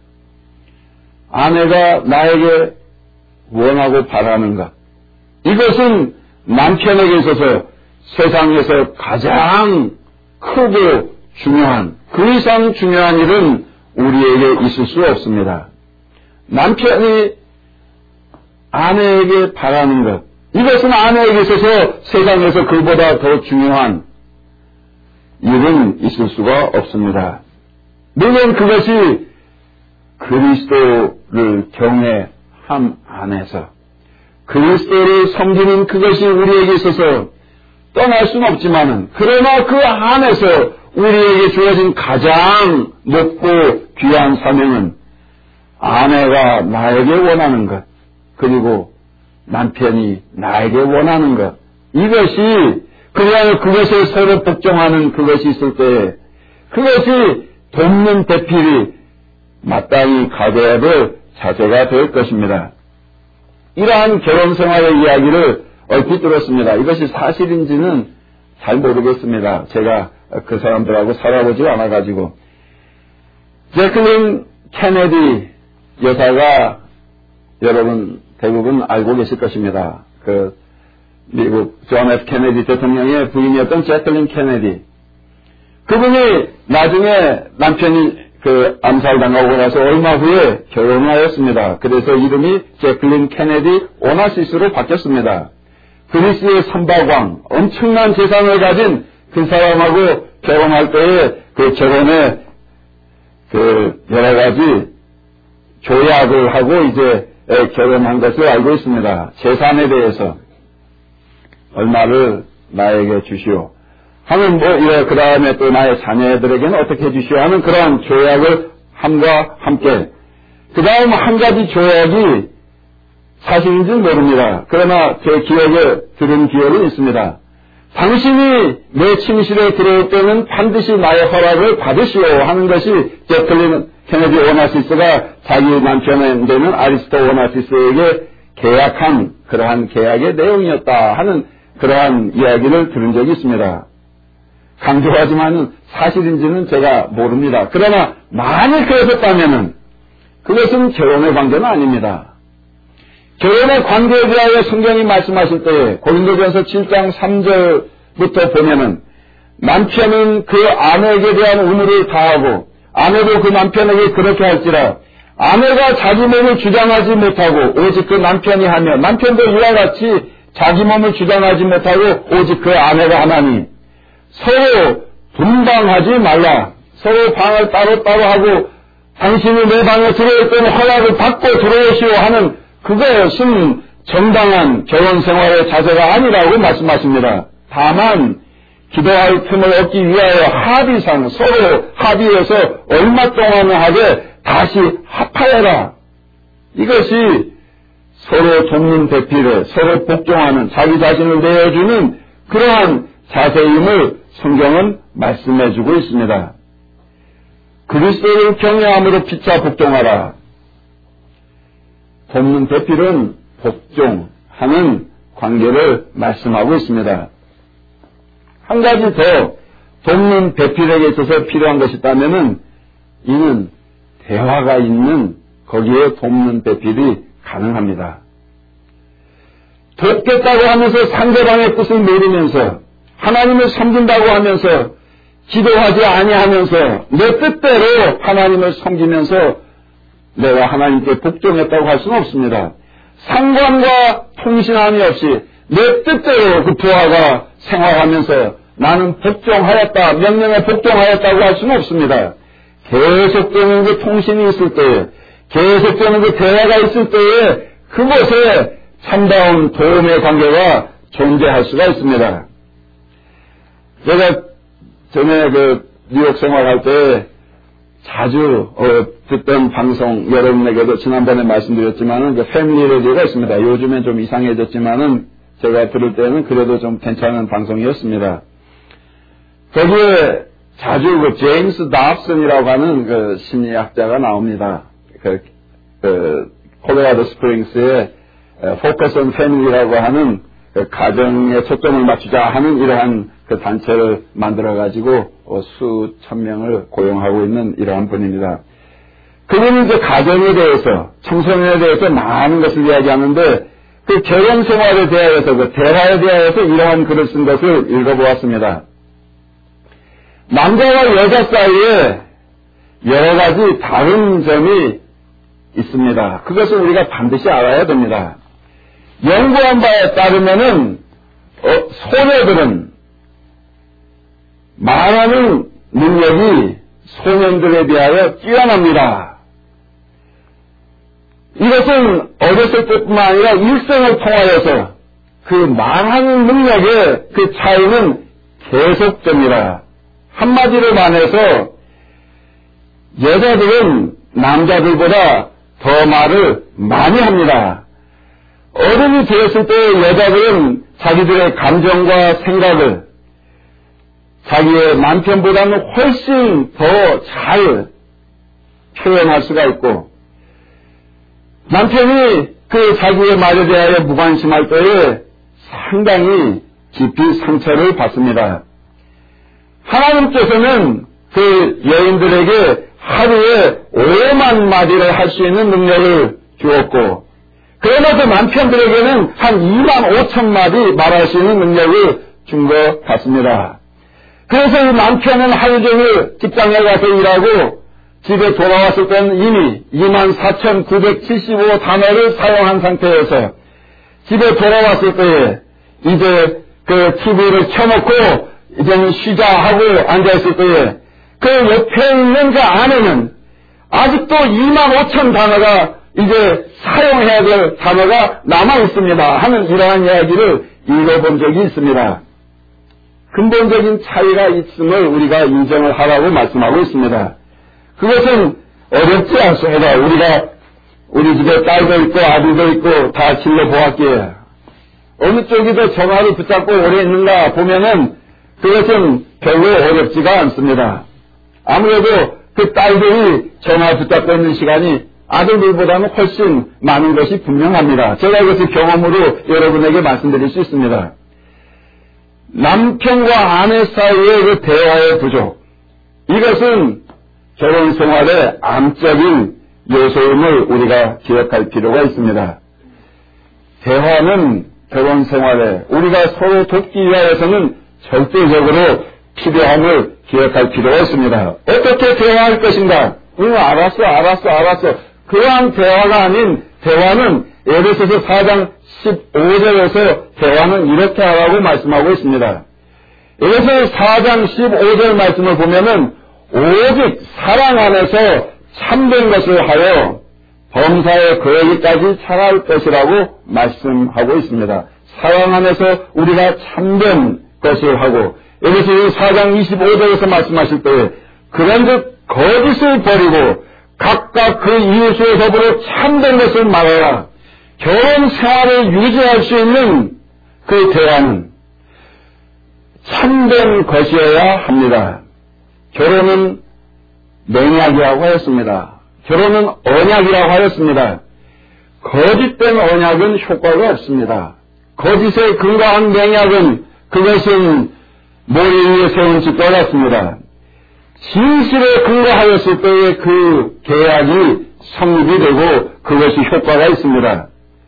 아내가 나에게 원하고 바라는 것, 이것은 남편에게 있어서 세상에서 가장 크고 중요한, 그 이상 중요한 일은 우리에게 있을 수 없습니다. 남편이 아내에게 바라는 것, 이것은 아내에게 있어서 세상에서 그보다 더 중요한 일은 있을 수가 없습니다. 물론 그것이 그리스도를 경외함 안에서 그리스도를 섬기는 그것이 우리에게 있어서 떠날 수는 없지만은, 그러나 그 안에서 우리에게 주어진 가장 높고 귀한 사명은 아내가 나에게 원하는 것, 그리고 남편이 나에게 원하는 것, 이것이 그리하여 그것에 서로 복종하는 그것이 있을 때 그것이 돕는 배필이 마땅히 가져야 될 자세가 될 것입니다. 이러한 결혼 생활의 이야기를 얼핏 들었습니다. 이것이 사실인지는 잘 모르겠습니다. 제가 그 사람들하고 살아보지 않아가지고. 제클린 케네디 여사가 여러분 대부분 알고 계실 것입니다. 그 미국 존 F 케네디 대통령의 부인이었던 제클린 케네디. 그분이 나중에 남편이 그 암살당하고 나서 얼마 후에 결혼을 하였습니다. 그래서 이름이 제클린 케네디 오나시스로 바뀌었습니다. 그리스의 삼바광, 엄청난 재산을 가진 그 사람하고 결혼할 때에 그 결혼에 그 여러 가지 조약을 하고 이제 결혼한 것을 알고 있습니다. 재산에 대해서 얼마를 나에게 주시오 하면 그 다음에 또 나의 자녀들에게는 어떻게 해주시오 하는 그러한 조약을 함과 함께, 그 다음 한 가지 조약이 사실인지는 모릅니다. 그러나 제 기억에 들은 기억은 있습니다. 당신이 내 침실에 들어올 때는 반드시 나의 허락을 받으시오 하는 것이 제클린 케네디 오나시스가 자기 남편이 되는 아리스토 오나시스에게 계약한 그러한 계약의 내용이었다 하는 그러한 이야기를 들은 적이 있습니다. 강조하지만 사실인지는 제가 모릅니다. 그러나 만일 그랬었다면 그것은 결혼의 관계는 아닙니다. 결혼의 관계에 대하여 성경이 말씀하실 때에 고린도전서 7장 3절부터 보면은 남편은 그 아내에게 대한 의무를 다하고 아내도 그 남편에게 그렇게 할지라 아내가 자기 몸을 주장하지 못하고 오직 그 남편이 하며 남편도 이와 같이 자기 몸을 주장하지 못하고 오직 그 아내가 하나니 서로 분방하지 말라. 서로 방을 따로따로 하고 당신이 내 방에 들어올 때는 허락을 받고 들어오시오 하는 그것은 정당한 결혼생활의 자세가 아니라고 말씀하십니다. 다만 기도할 틈을 얻기 위하여 합의상 서로 합의해서 얼마 동안을 하되 다시 합하여라. 이것이 서로 돕는 대피를 서로 복종하는 자기 자신을 내어주는 그러한 자세임을 성경은 말씀해주고 있습니다. 그리스도를 경외함으로 피차 복종하라. 돕는 대필은 복종하는 관계를 말씀하고 있습니다. 한 가지 더 돕는 대필에게 있어서 필요한 것이 있다면 이는 대화가 있는 거기에 돕는 대필이 가능합니다. 돕겠다고 하면서 상대방의 뜻을 모르면서 하나님을 섬긴다고 하면서 기도하지 아니하면서 내 뜻대로 하나님을 섬기면서 내가 하나님께 복종했다고 할 수는 없습니다. 상관과 통신함이 없이 내 뜻대로 그 부하가 생활하면서 나는 복종하였다, 명령에 복종하였다고 할 수는 없습니다. 계속되는 그 통신이 있을 때에, 계속되는 그 대화가 있을 때에 그곳에 참다운 도움의 관계가 존재할 수가 있습니다. 제가 전에 그 뉴욕 생활할 때 자주 듣던 방송, 여러분에게도 지난번에 말씀드렸지만은 그 패밀리 라디오가 있습니다. 요즘엔 좀 이상해졌지만은 제가 들을 때는 그래도 좀 괜찮은 방송이었습니다. 거기에 자주 그 제임스 답슨이라고 하는 그 심리학자가 나옵니다. 콜로라도 스프링스의 Focus on Family라고 하는 그 가정에 초점을 맞추자 하는 이러한 그 단체를 만들어가지고 수천 명을 고용하고 있는 이러한 분입니다. 그분은 이제 가정에 대해서, 청소년에 대해서 많은 것을 이야기하는데 그 결혼 생활에 대하여서, 그 대화에 대하여서 이러한 글을 쓴 것을 읽어보았습니다. 남자와 여자 사이에 여러 가지 다른 점이 있습니다. 그것을 우리가 반드시 알아야 됩니다. 연구한 바에 따르면은 소녀들은 말하는 능력이 소년들에 비하여 뛰어납니다. 이것은 어렸을 때뿐만 아니라 일생을 통하여서 그 말하는 능력의 그 차이는 계속됩니다. 한마디로 말해서 여자들은 남자들보다 더 말을 많이 합니다. 어른이 되었을 때 여자들은 자기들의 감정과 생각을 자기의 남편보다는 훨씬 더 잘 표현할 수가 있고, 남편이 그 자기의 말에 대하여 무관심할 때에 상당히 깊이 상처를 받습니다. 하나님께서는 그 여인들에게 하루에 5만 마디를 할 수 있는 능력을 주었고, 그러나 그 남편들에게는 한 2만 5천 마디 말할 수 있는 능력을 준 것 같습니다. 그래서 이 남편은 하루 종일 직장에 가서 일하고 집에 돌아왔을 때는 이미 24,975 단어를 사용한 상태에서 집에 돌아왔을 때에 이제 그 TV를 켜놓고 이제는 쉬자 하고 앉아있을 때에 그 옆에 있는 그 아내는 아직도 25,000 단어가 이제 사용해야 될 단어가 남아있습니다 하는 이러한 이야기를 읽어본 적이 있습니다. 근본적인 차이가 있음을 우리가 인정을 하라고 말씀하고 있습니다. 그것은 어렵지 않습니다. 우리 집에 딸도 있고 아들도 있고 다 질러보았기에 어느 쪽이 더 정화를 붙잡고 오래 있는가 보면은 그것은 별로 어렵지가 않습니다. 아무래도 그 딸들이 전화 붙잡고 있는 시간이 아들들보다는 훨씬 많은 것이 분명합니다. 제가 이것을 경험으로 여러분에게 말씀드릴 수 있습니다. 남편과 아내 사이의 그 대화의 부족, 이것은 결혼 생활의 암적인 요소임을 우리가 기억할 필요가 있습니다. 대화는 결혼 생활에 우리가 서로 돕기 위하여서는 절대적으로 필요함을 기억할 필요가 있습니다. 어떻게 대화할 것인가? 알았어. 그러한 대화가 아닌 대화는 에베소서 4장 15절에서 대화는 이렇게 하라고 말씀하고 있습니다. 에베소서 4장 15절 말씀을 보면은 오직 사랑 안에서 참된 것을 하여 범사에 그러기까지 차갈 것이라고 말씀하고 있습니다. 사랑 안에서 우리가 참된 것을 하고 에베소서 4장 25절에서 말씀하실 때에 그런즉 거짓을 버리고 각각 그 이웃과 더불어 참된 것을 말하라. 결혼 생활을 유지할 수 있는 그 대화는 참된 것이어야 합니다. 결혼은 맹약이라고 하였습니다. 결혼은 언약이라고 하였습니다. 거짓된 언약은 효과가 없습니다. 거짓에 근거한 맹약은 그것은 모래 위에 세운 집과 같습니다. 진실에 근거하였을 때에 그 계약이 성립이 되고 그것이 효과가 있습니다.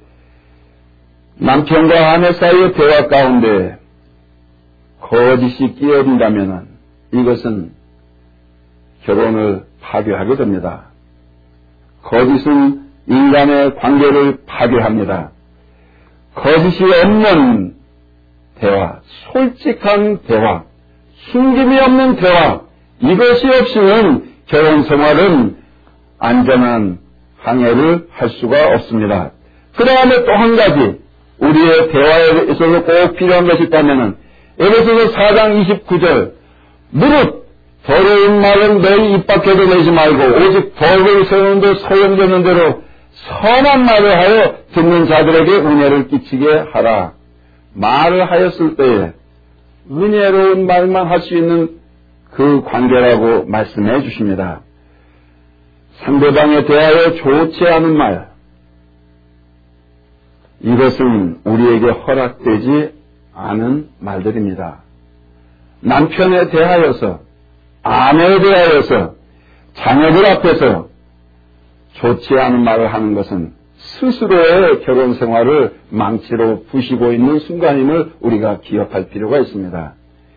남편과 아내 사이의 대화 가운데 거짓이 끼어든다면 이것은 결혼을 파괴하게 됩니다. 거짓은 인간의 관계를 파괴합니다. 거짓이 없는 대화, 솔직한 대화, 숨김이 없는 대화, 이것이 없이는 결혼 생활은 안전한 항해를 할 수가 없습니다. 그 다음에 또 한 가지 우리의 대화에 있어서 꼭 필요한 것이 있다면 에베소서 4장 29절 무릇 더러운 말은 너희 입 밖에도 내지 말고 오직 덕을 세우는데 소용되는 대로 선한 말을 하여 듣는 자들에게 은혜를 끼치게 하라. 말을 하였을 때에 은혜로운 말만 할 수 있는 그 관계라고 말씀해 주십니다. 상대방에 대하여 좋지 않은 말, 이것은 우리에게 허락되지 않은 말들입니다. 남편에 대하여서, 아내에 대하여서, 자녀들 앞에서 좋지 않은 말을 하는 것은 스스로의 결혼 생활을 망치로 부시고 있는 순간임을 우리가 기억할 필요가 있습니다.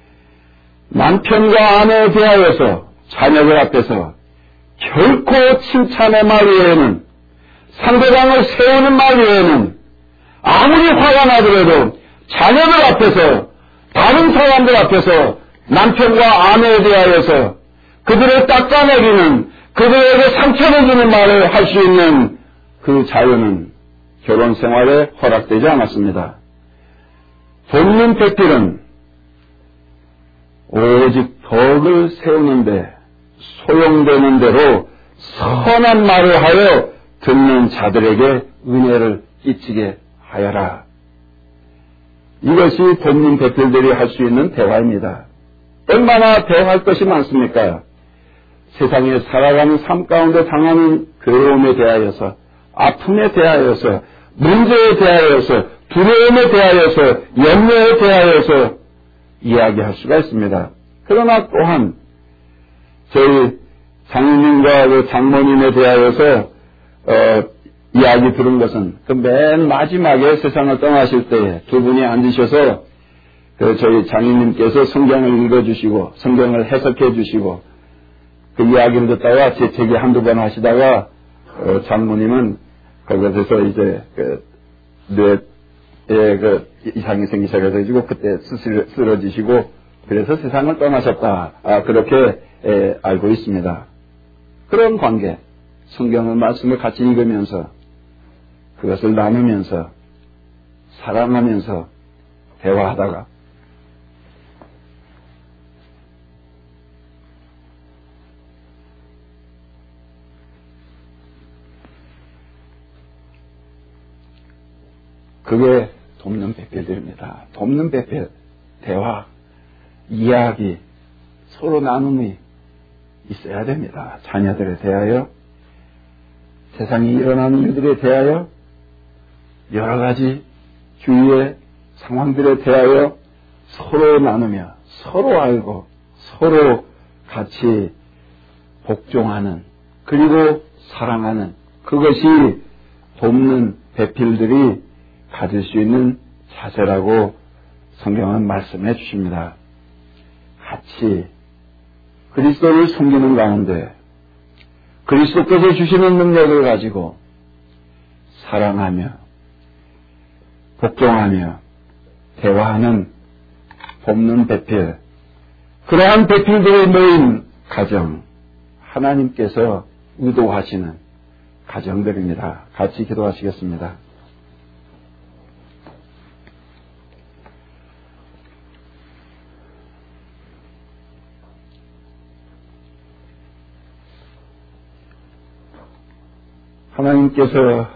남편과 아내에 대하여서 자녀들 앞에서 결코 칭찬의 말 외에는 상대방을 세우는 말 외에는 아무리 화가 나더라도 자녀들 앞에서 다른 사람들 앞에서 남편과 아내에 대하여서 그들을 닦아내리는 그들에게 상처를 주는 말을 할 수 있는 그 자유는 결혼 생활에 허락되지 않았습니다. 돕는 백필은 오직 덕을 세우는데 소용되는 대로 선한 말을 하여 듣는 자들에게 은혜를 끼치게 하여라. 이것이 돕는 백필들이 할 수 있는 대화입니다. 얼마나 대화할 것이 많습니까? 세상에 살아가는 삶 가운데 당하는 괴로움에 대하여서, 아픔에 대하여서, 문제에 대하여서, 두려움에 대하여서, 염려에 대하여서 이야기할 수가 있습니다. 그러나 또한 저희 장님과 그 장모님에 대하여서 이야기 들은 것은 그 맨 마지막에 세상을 떠나실 때 두 분이 앉으셔서 저희 장인님께서 성경을 읽어주시고 성경을 해석해 주시고 그 이야기를 듣다가 재채기 한두 번 하시다가 장모님은 그것에서 이제 뇌에 이상이 생기기 시작해가지고 그때 쓰러지시고 그래서 세상을 떠나셨다. 그렇게 알고 있습니다. 그런 관계, 성경의 말씀을 같이 읽으면서 그것을 나누면서 사랑하면서 대화하다가 그게 돕는 배필들입니다. 돕는 배필, 대화, 이야기, 서로 나눔이 있어야 됩니다. 자녀들에 대하여, 세상에 일어나는 일들에 대하여, 여러 가지 주위의 상황들에 대하여 서로 나누며 서로 알고 서로 같이 복종하는, 그리고 사랑하는, 그것이 돕는 배필들이 가질 수 있는 자세라고 성경은 말씀해 주십니다. 같이 그리스도를 섬기는 가운데 그리스도께서 주시는 능력을 가지고 사랑하며 복종하며 대화하는 돕는 배필, 그러한 배필들이 모인 가정, 하나님께서 의도하시는 가정들입니다. 같이 기도하시겠습니다. 하나님께서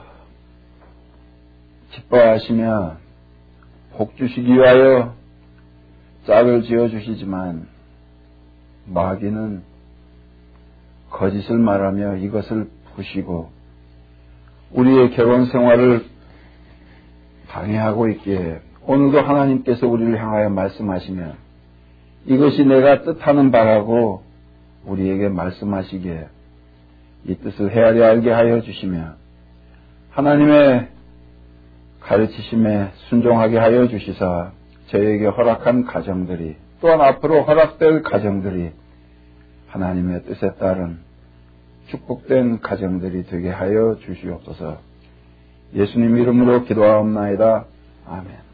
기뻐하시며 복 주시기 위하여 짝을 지어주시지만 마귀는 거짓을 말하며 이것을 부시고 우리의 결혼 생활을 방해하고 있기에 오늘도 하나님께서 우리를 향하여 말씀하시며 이것이 내가 뜻하는 바라고 우리에게 말씀하시기에 이 뜻을 헤아려 알게 하여 주시며 하나님의 가르치심에 순종하게 하여 주시사 저에게 허락한 가정들이 또한 앞으로 허락될 가정들이 하나님의 뜻에 따른 축복된 가정들이 되게 하여 주시옵소서. 예수님 이름으로 기도하옵나이다. 아멘.